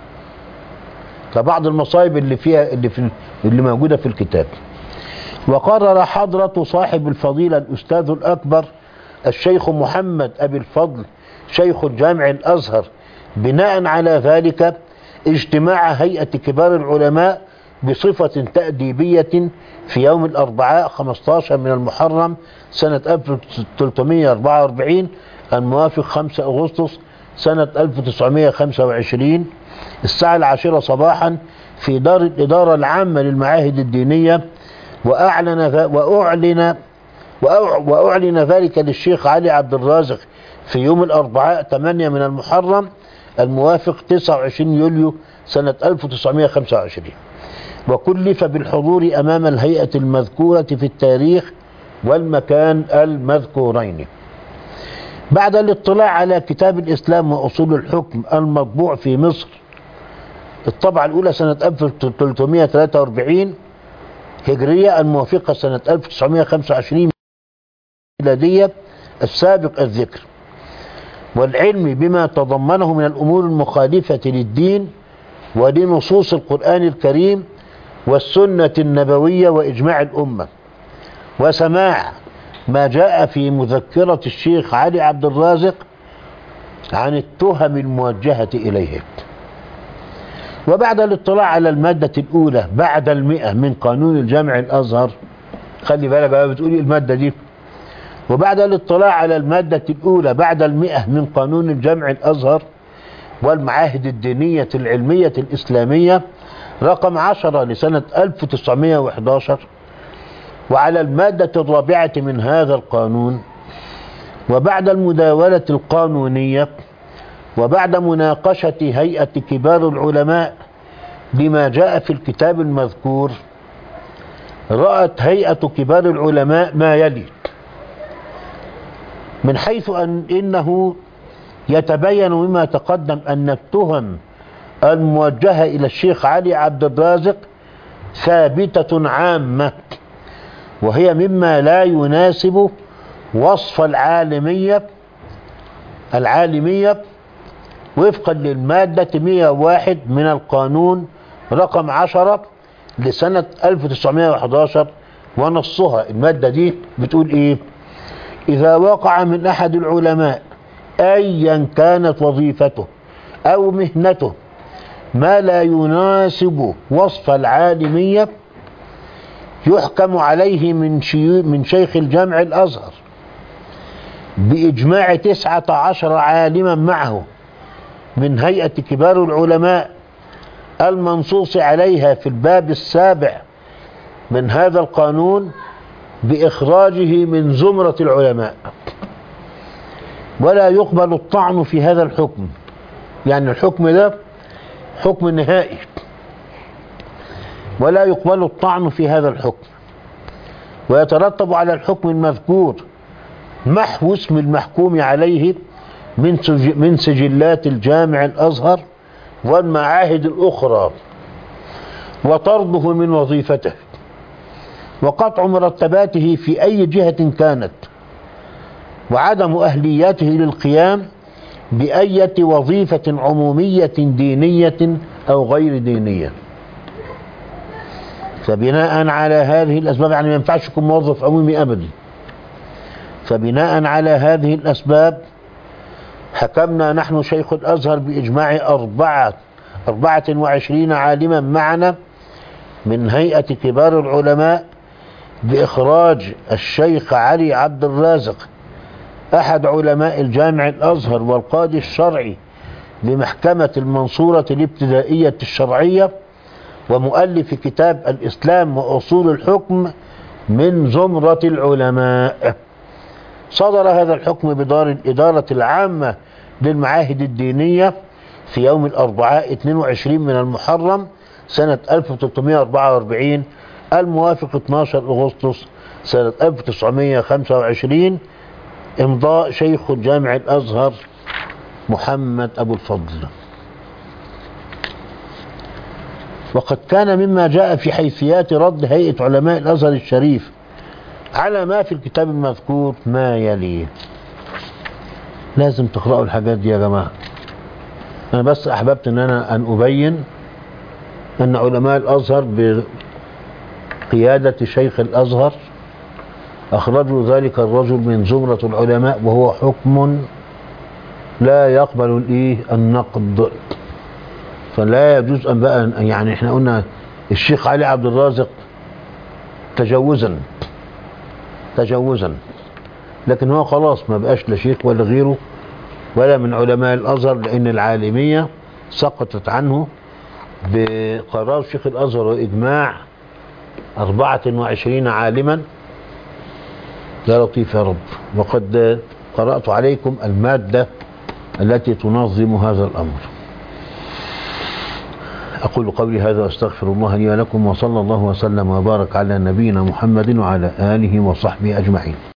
Speaker 1: فبعض المصايب اللي فيها اللي في اللي موجودة في الكتاب. وقرر حضرة صاحب الفضيلة الأستاذ الأكبر الشيخ محمد أبي الفضل شيخ الجامع الأزهر بناء على ذلك اجتماع هيئة كبار العلماء بصفة تأديبية في يوم الأربعاء خمسة عشر من المحرم سنة ألف وثلاثمائة وأربعة وأربعين الموافق خمسة أغسطس سنة ألف وتسعمائة وخمسة وعشرين الساعة العاشرة صباحا في دار الإدارة العامة للمعاهد الدينية. وأعلن وأعلن وأعلن ذلك للشيخ علي عبد الرازق في يوم الأربعاء ثمانية من المحرم الموافق تسعة وعشرين يوليو سنة ألف وتسعمائة وخمسة وعشرين. وكلف بالحضور أمام الهيئة المذكورة في التاريخ والمكان المذكورين. بعد الاطلاع على كتاب الإسلام وأصول الحكم المطبوع في مصر الطبعة الأولى سنة ألف وثلاثمائة وثلاثة وأربعين هجرية الموافقة سنة ألف وتسعمائة وخمسة وعشرين ميلادية السابق الذكر، والعلم بما تضمنه من الأمور المخالفة للدين ولنصوص القرآن الكريم والسنة النبوية وإجماع الأمة، وسماع ما جاء في مذكرة الشيخ علي عبد الرازق عن التهم الموجهة إليه. وبعد الاطلاع على المادة الأولى بعد المئة من قانون الجامع الأزهر، خلي بالك بقى بتقولي المادة دي، وبعد الاطلاع على المادة الأولى بعد المئة من قانون الجامع الأزهر والمعاهد الدينية العلمية الإسلامية رقم عشرة لسنة ألف وتسعمائة وأحد عشر، وعلى المادة الرابعة من هذا القانون، وبعد المداولة القانونية، وبعد مناقشة هيئة كبار العلماء بما جاء في الكتاب المذكور، رأت هيئة كبار العلماء ما يلي: من حيث أن إنه يتبين مما تقدم أن التهم الموجهة إلى الشيخ علي عبد الرازق ثابتة عامة، وهي مما لا يناسب وصف العالمية العالمية وفقا للمادة مئة وواحد من القانون رقم عشرة لسنة ألف وتسعمائة وأحد عشر، ونصها المادة دي بتقول إيه: إذا وقع من أحد العلماء أيا كانت وظيفته أو مهنته ما لا يناسب وصف العالمية يحكم عليه من من شيخ الجامع الأزهر بإجماع تسعة عشر عالما معه من هيئة كبار العلماء المنصوص عليها في الباب السابع من هذا القانون بإخراجه من زمرة العلماء، ولا يقبل الطعن في هذا الحكم. يعني الحكم ده حكم نهائي، ولا يقبل الطعن في هذا الحكم، ويترتب على الحكم المذكور محو اسم المحكوم عليه من من سجلات الجامع الأزهر والمعاهد الأخرى، وطرده من وظيفته، وقطع مرتباته في أي جهة كانت، وعدم أهليته للقيام بأية وظيفة عمومية دينية أو غير دينية. فبناء على هذه الأسباب، يعني ما ينفعش يكون موظف عمومي أبدا، فبناء على هذه الأسباب حكمنا نحن شيخ الأزهر بإجماع أربعة أربعة وعشرين عالما معنا من هيئة كبار العلماء بإخراج الشيخ علي عبد الرازق أحد علماء الجامع الأزهر والقاضي الشرعي بمحكمة المنصورة الابتدائية الشرعية ومؤلف كتاب الإسلام وأصول الحكم من زمرة العلماء. صدر هذا الحكم بدار الإدارة العامة للمعاهد الدينية في يوم الأربعاء اثنين وعشرين من المحرم سنة ألف وثلاثمائة وأربعة وأربعين الموافق اثني عشر أغسطس سنة ألف وتسعمائة وخمسة وعشرين. امضاء شيخ الجامع الأزهر محمد أبو الفضل. وقد كان مما جاء في حيثيات رد هيئة علماء الأزهر الشريف على ما في الكتاب المذكور ما يلي. لازم تقرأوا الحاجات دي يا جماعة. أنا بس أحببت أن أنا أن أبين أن علماء الأزهر بقيادة شيخ الأزهر أخرجوا ذلك الرجل من زمرة العلماء، وهو حكم لا يقبل الإيه النقد. فلا يجوز أن بقى، يعني احنا قلنا الشيخ علي عبد الرازق تجوزا تجوزا لكن هو خلاص ما بقاش لا شيخ ولا غيره ولا من علماء الأزهر، لأن العالمية سقطت عنه بقرار شيخ الأزهر وإجماع أربعة وعشرين عالما. يا لطيف يا رب. وقد قرأت عليكم المادة التي تنظم هذا الأمر. أقول قولي هذا وأستغفر الله لي ولكم، وصلى الله وسلم وبارك على نبينا محمد وعلى آله وصحبه أجمعين.